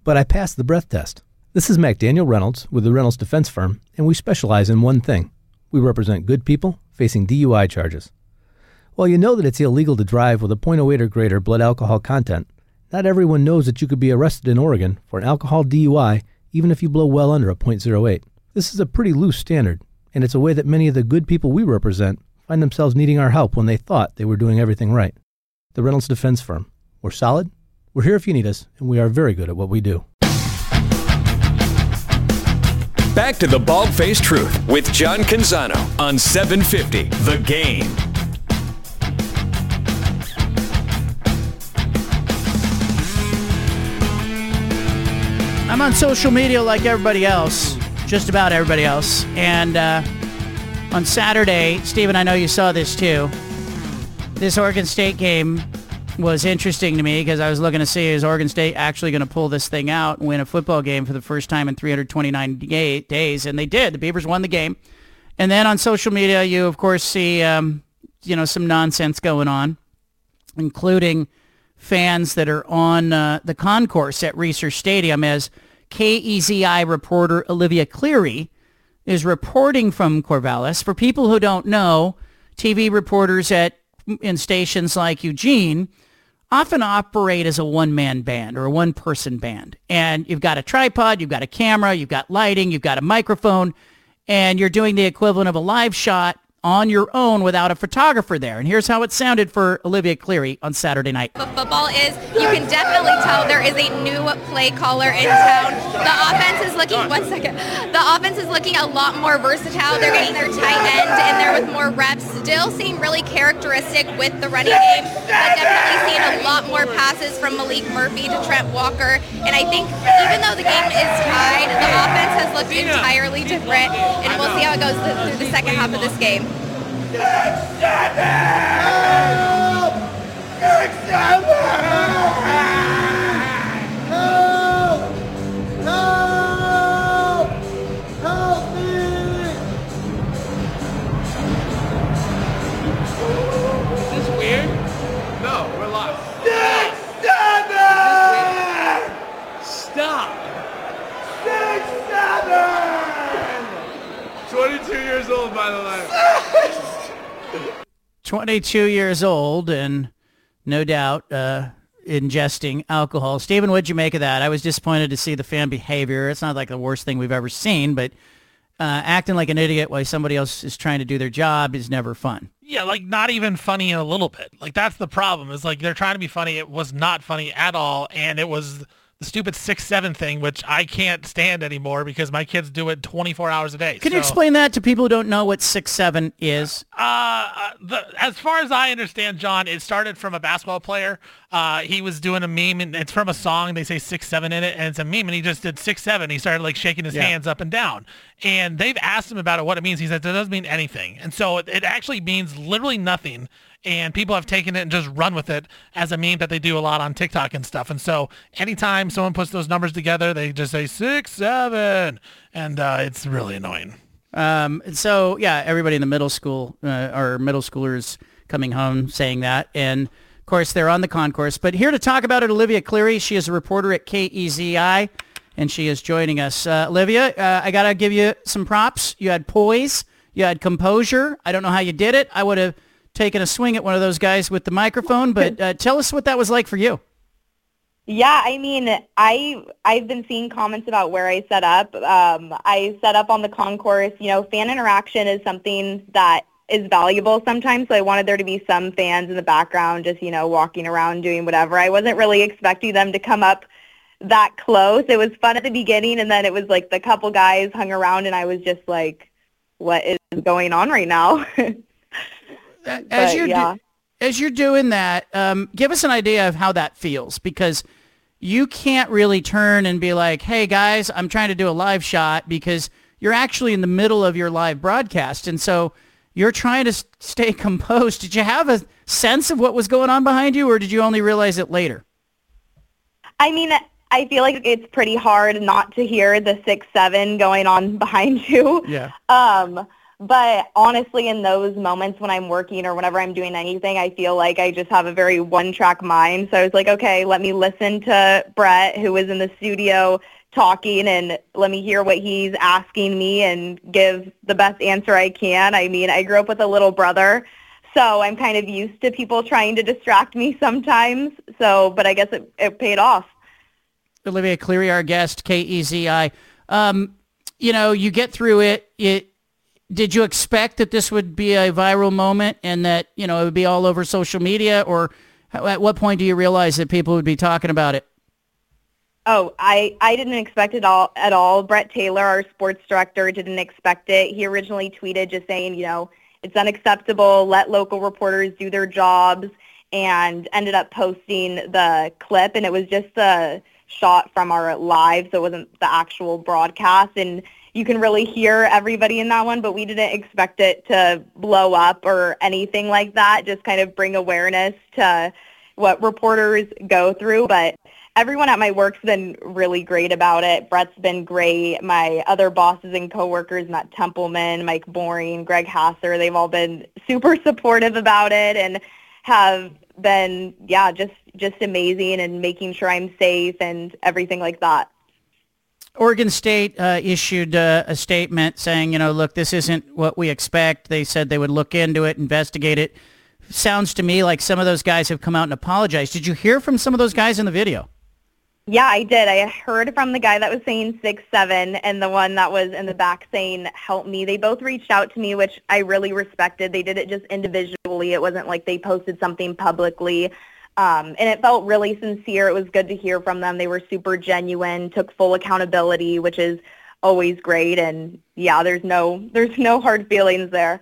but I passed the breath test. This is McDaniel Reynolds with the Reynolds Defense Firm, and we specialize in one thing. We represent good people facing DUI charges. While you know that it's illegal to drive with a .08 or greater blood alcohol content, not everyone knows that you could be arrested in Oregon for an alcohol DUI even if you blow well under a .08. This is a pretty loose standard, and it's a way that many of the good people we represent find themselves needing our help when they thought they were doing everything right. The Reynolds Defense Firm. We're solid, we're here if you need us, and we are very good at what we do. Back to the Bald-Faced Truth with John Canzano on 750 The Game. I'm on social media like everybody else, just about everybody else. And on Saturday, Steven, I know you saw this too. This Oregon State game was interesting to me because I was looking to see, is Oregon State actually going to pull this thing out and win a football game for the first time in 329 days? And they did. The Beavers won the game. And then on social media, you, of course, see some nonsense going on, including fans that are on the concourse at Reser Stadium, as KEZI reporter Olivia Cleary is reporting from Corvallis. For people who don't know, TV reporters in stations like Eugene often operate as a one-man band or a one-person band. And you've got a tripod, you've got a camera, you've got lighting, you've got a microphone, and you're doing the equivalent of a live shot on your own without a photographer there. And here's how it sounded for Olivia Cleary on Saturday night. But football is, you can definitely tell there is a new play caller in town. The offense is looking, The offense is looking a lot more versatile. They're getting their tight end in there with more reps. Still seem really characteristic with the running game, but definitely seeing a lot more passes from Malik Murphy to Trent Walker. And I think even though the game is tied, the offense has looked entirely different, and we'll see how it goes through the second half of this game. Is this weird? No, we're live. Stop. 22 years old, by the way. 22 years old and no doubt ingesting alcohol. Stephen, what'd you make of that? I was disappointed to see the fan behavior. It's not like the worst thing we've ever seen, but acting like an idiot while somebody else is trying to do their job is never fun. Yeah, like not even funny in a little bit. Like that's the problem. Is like they're trying to be funny. It was not funny at all, and it was the stupid 6'7" thing, which I can't stand anymore because my kids do it 24 hours a day. Can you explain that to people who don't know what 6'7" is? As far as I understand, John, it started from a basketball player. He was doing a meme, and it's from a song. They say 6'7" in it, and it's a meme, and he just did 6'7". He started like shaking his hands up and down. And they've asked him about it, what it means. He said, that doesn't mean anything. And so it actually means literally nothing. And people have taken it and just run with it as a meme that they do a lot on TikTok and stuff. And so anytime someone puts those numbers together, they just say 6'7", and it's really annoying. So yeah, everybody in the middle school, our middle schoolers coming home saying that. And of course they're on the concourse, but here to talk about it, Olivia Cleary. She is a reporter at KEZI and she is joining us. Olivia, I got to give you some props. You had poise, you had composure. I don't know how you did it. I would have taken a swing at one of those guys with the microphone, but tell us what that was like for you. Yeah, I mean, I've been seeing comments about where I set up. I set up on the concourse. You know, fan interaction is something that is valuable sometimes, so I wanted there to be some fans in the background just, you know, walking around doing whatever. I wasn't really expecting them to come up that close. It was fun at the beginning, and then it was like the couple guys hung around, and I was just like, what is going on right now? As you're doing that, give us an idea of how that feels, because you can't really turn and be like, hey, guys, I'm trying to do a live shot, because you're actually in the middle of your live broadcast. And so you're trying to stay composed. Did you have a sense of what was going on behind you, or did you only realize it later? I mean, I feel like it's pretty hard not to hear the 6'7" going on behind you. Yeah. But honestly, in those moments when I'm working or whenever I'm doing anything, I feel like I just have a very one-track mind. So I was like, okay, let me listen to Brett, who was in the studio talking, and let me hear what he's asking me and give the best answer I can. I mean, I grew up with a little brother, so I'm kind of used to people trying to distract me sometimes. So, but I guess it paid off. Olivia Cleary, our guest, KEZI. You get through it. Did you expect that this would be a viral moment and that, it would be all over social media? Or at what point do you realize that people would be talking about it? Oh, I didn't expect it at all. Brett Taylor, our sports director, didn't expect it. He originally tweeted just saying, it's unacceptable, let local reporters do their jobs, and ended up posting the clip. And it was just a shot from our live, so it wasn't the actual broadcast. And you can really hear everybody in that one, but we didn't expect it to blow up or anything like that, just kind of bring awareness to what reporters go through. But everyone at my work's been really great about it. Brett's been great. My other bosses and coworkers, Matt Templeman, Mike Boring, Greg Hasser, they've all been super supportive about it and have been, just amazing and making sure I'm safe and everything like that. Oregon State issued a statement saying, look, this isn't what we expect. They said they would look into it, investigate it. Sounds to me like some of those guys have come out and apologized. Did you hear from some of those guys in the video? Yeah, I did. I heard from the guy that was saying 6'7" and the one that was in the back saying, help me. They both reached out to me, which I really respected. They did it just individually. It wasn't like they posted something publicly. And it felt really sincere. It was good to hear from them. They were super genuine, took full accountability, which is always great. And yeah, there's no hard feelings there.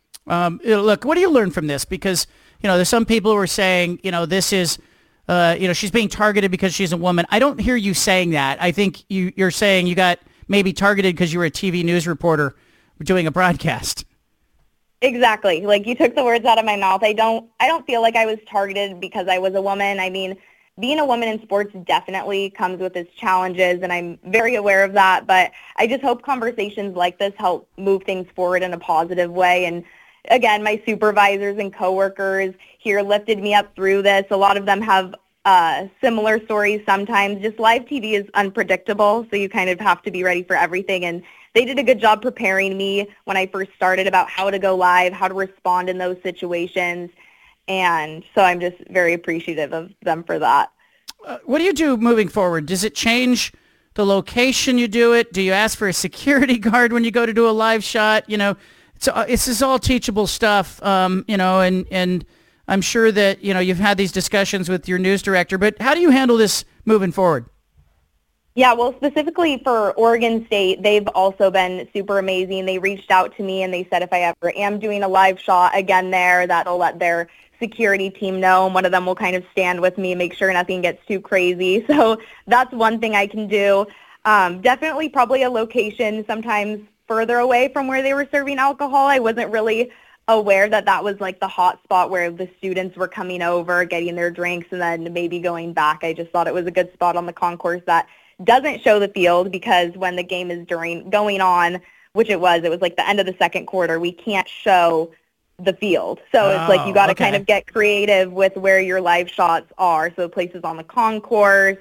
Look, what do you learn from this? Because, there's some people who are saying, this is, she's being targeted because she's a woman. I don't hear you saying that. I think you're saying you got maybe targeted because you were a TV news reporter doing a broadcast. Exactly. Like, you took the words out of my mouth. I don't feel like I was targeted because I was a woman. I mean, being a woman in sports definitely comes with its challenges, and I'm very aware of that. But I just hope conversations like this help move things forward in a positive way. And again, my supervisors and coworkers here lifted me up through this. A lot of them have similar stories sometimes. Just live TV is unpredictable, so you kind of have to be ready for everything. And they did a good job preparing me when I first started about how to go live, how to respond in those situations. And so I'm just very appreciative of them for that. What do you do moving forward? Does it change the location you do it? Do you ask for a security guard when you go to do a live shot? This is all teachable stuff, and I'm sure that, you've had these discussions with your news director, but how do you handle this moving forward? Yeah, well, specifically for Oregon State, they've also been super amazing. They reached out to me and they said if I ever am doing a live shot again there, that'll let their security team know, and one of them will kind of stand with me, make sure nothing gets too crazy. So that's one thing I can do. Definitely probably a location sometimes further away from where they were serving alcohol. I wasn't really aware that was like the hot spot where the students were coming over, getting their drinks, and then maybe going back. I just thought it was a good spot on the concourse that doesn't show the field, because when the game is going on, which it was like the end of the second quarter, we can't show the field. So it's like you got to kind of get creative with where your live shots are. So places on the concourse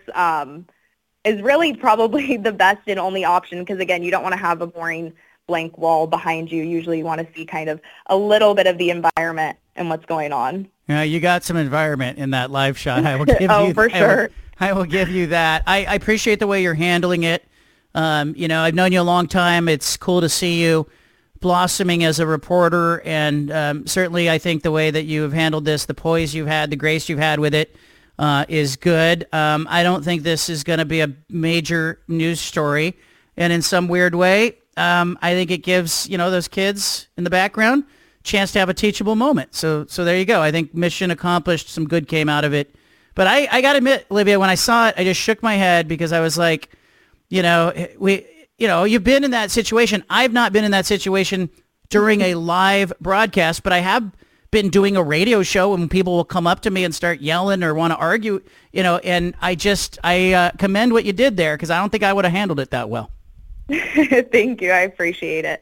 is really probably the best and only option, because, again, you don't want to have a boring blank wall behind you. Usually you want to see kind of a little bit of the environment and what's going on. Yeah, you got some environment in that live shot. I will give you for sure. I will give you that. I appreciate the way you're handling it. I've known you a long time. It's cool to see you blossoming as a reporter, and certainly I think the way that you have handled this, the poise you've had, the grace you've had with it, is good. I don't think this is going to be a major news story, and in some weird way, I think it gives those kids in the background a chance to have a teachable moment. So there you go. I think mission accomplished. Some good came out of it. But I got to admit, Olivia, when I saw it, I just shook my head, because I was like, you've been in that situation. I've not been in that situation during a live broadcast, but I have been doing a radio show and people will come up to me and start yelling or want to argue, and I commend what you did there, because I don't think I would have handled it that well. Thank you. I appreciate it.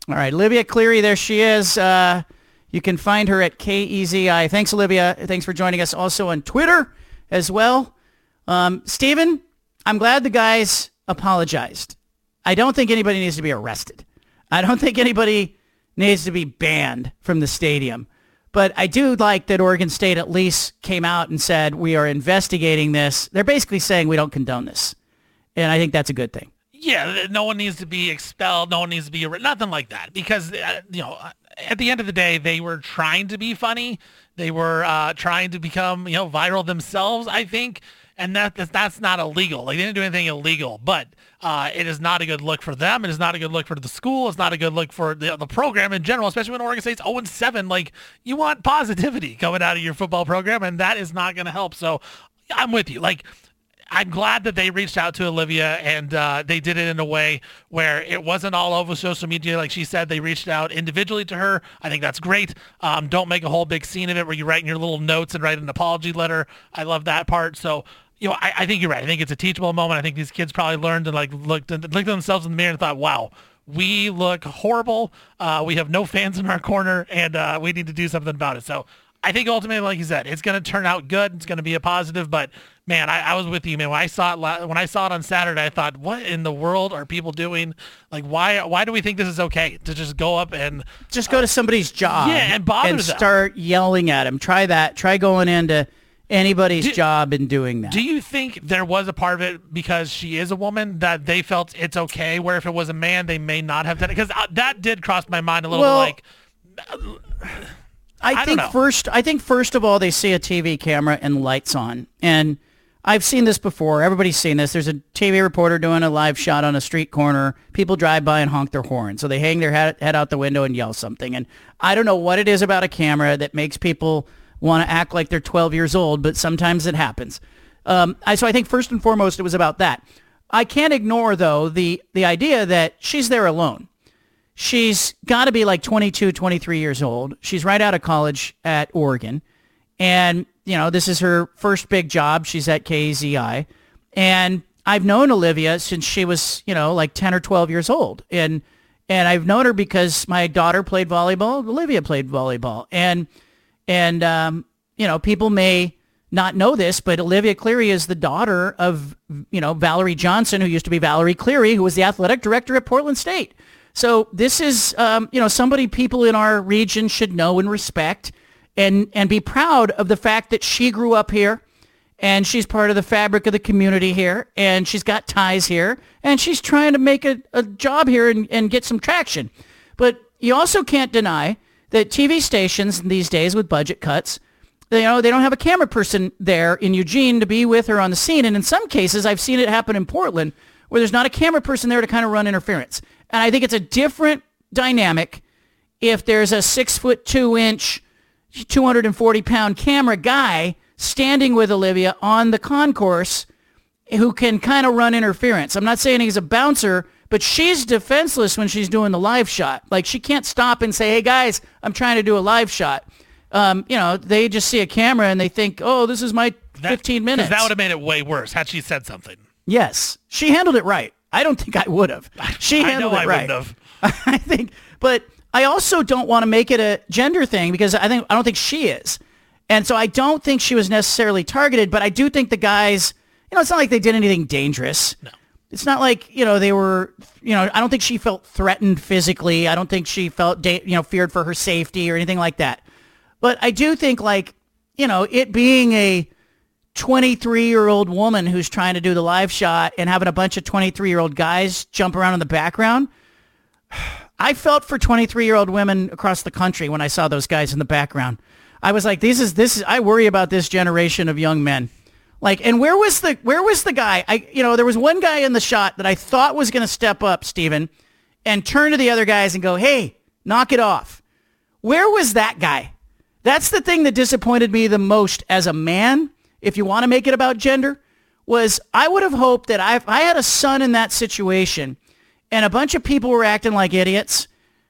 All right, Olivia Cleary, there she is. You can find her at KEZI. Thanks, Olivia. Thanks for joining us also on Twitter as well. Stephen, I'm glad the guys apologized. I don't think anybody needs to be arrested. I don't think anybody needs to be banned from the stadium. But I do like that Oregon State at least came out and said, we are investigating this. They're basically saying we don't condone this. And I think that's a good thing. Yeah, no one needs to be expelled. No one needs to be nothing like that. Because, at the end of the day, they were trying to be funny. They were trying to become, viral themselves, I think. And that's not illegal. Like, they didn't do anything illegal. But it is not a good look for them. It is not a good look for the school. It's not a good look for the program in general, especially when Oregon State's 0-7. Like, you want positivity coming out of your football program, and that is not going to help. So I'm with you. Like, I'm glad that they reached out to Olivia and they did it in a way where it wasn't all over social media. Like she said, they reached out individually to her. I think that's great. Don't make a whole big scene of it where you write in your little notes and write an apology letter. I love that part. So, I think you're right. I think it's a teachable moment. I think these kids probably learned and looked at themselves in the mirror and thought, wow, we look horrible. We have no fans in our corner and we need to do something about it. So I think ultimately, like you said, it's going to turn out good. It's going to be a positive, but man, I was with you, man. When I saw it on Saturday, I thought, what in the world are people doing? Like, why do we think this is okay to just go up and just go to somebody's job and bother and them. Start yelling at them? Try that. Try going into anybody's job and doing that. Do you think there was a part of it because she is a woman that they felt it's okay, where if it was a man, they may not have done it? Because that did cross my mind a little bit. I think first of all, they see a TV camera and lights on. And I've seen this before. Everybody's seen this. There's a TV reporter doing a live shot on a street corner. People drive by and honk their horn. So they hang their head out the window and yell something. And I don't know what it is about a camera that makes people want to act like they're 12 years old, but sometimes it happens. So I think first and foremost, it was about that. I can't ignore, though, the idea that she's there alone. She's got to be like 22, 23 years old. She's right out of college at Oregon. And, this is her first big job. She's at KZI. And I've known Olivia since she was, like 10 or 12 years old. And I've known her because my daughter played volleyball. Olivia played volleyball. And people may not know this, but Olivia Cleary is the daughter of, Valerie Johnson, who used to be Valerie Cleary, who was the athletic director at Portland State. So this is, somebody people in our region should know and respect and be proud of the fact that she grew up here and she's part of the fabric of the community here and she's got ties here and she's trying to make a job here and get some traction. But you also can't deny that TV stations these days with budget cuts, they don't have a camera person there in Eugene to be with her on the scene. And in some cases, I've seen it happen in Portland where there's not a camera person there to kind of run interference. And I think it's a different dynamic if there's a 6'2", 240-pound camera guy standing with Olivia on the concourse who can kind of run interference. I'm not saying he's a bouncer, but she's defenseless when she's doing the live shot. Like, she can't stop and say, hey, guys, I'm trying to do a live shot. They just see a camera and they think, oh, this is my 15 minutes. That would have made it way worse had she said something. Yes. She handled it right. I don't think I would have. She handled it right. I wouldn't have. I think, but I also don't want to make it a gender thing because I don't think she is. And so I don't think she was necessarily targeted, but I do think the guys, it's not like they did anything dangerous. No. It's not like, they were, I don't think she felt threatened physically. I don't think she felt, feared for her safety or anything like that. But I do think it being a 23-year-old woman who's trying to do the live shot and having a bunch of 23-year-old guys jump around in the background. I felt for 23-year-old women across the country when I saw those guys in the background. I was like, this is I worry about this generation of young men. Like, and where was the guy? There was one guy in the shot that I thought was going to step up, Stephen, and turn to the other guys and go, hey, knock it off. Where was that guy? That's the thing that disappointed me the most as a man, if you want to make it about gender, was I would have hoped that if I had a son in that situation and a bunch of people were acting like idiots,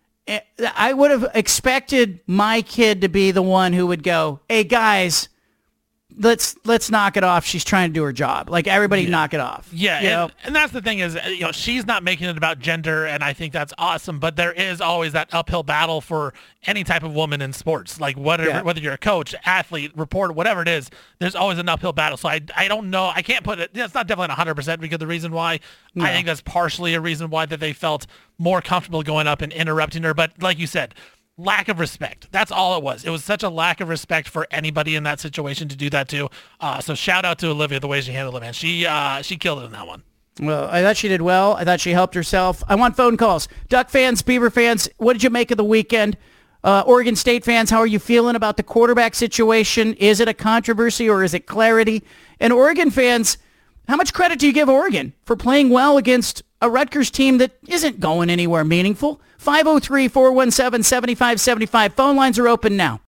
I would have expected my kid to be the one who would go, hey, guys, let's knock it off. She's trying to do her job. Like, everybody knock it off. Yeah, and that's the thing is, she's not making it about gender, and I think that's awesome. But there is always that uphill battle for any type of woman in sports. Like, whether you're a coach, athlete, reporter, whatever it is, there's always an uphill battle. So I don't know. I can't put it. It's not definitely 100% because the reason why I think that's partially a reason why that they felt more comfortable going up and interrupting her. But like you said, lack of respect. That's all it was. It was such a lack of respect for anybody in that situation to do that too. So shout out to Olivia, the way she handled it, man. She killed it in that one. Well, I thought she did well. I thought she helped herself. I want phone calls. Duck fans, Beaver fans, what did you make of the weekend? Oregon State fans, how are you feeling about the quarterback situation? Is it a controversy or is it clarity? And Oregon fans, how much credit do you give Oregon for playing well against a Rutgers team that isn't going anywhere meaningful? 503-417-7575. Phone lines are open now.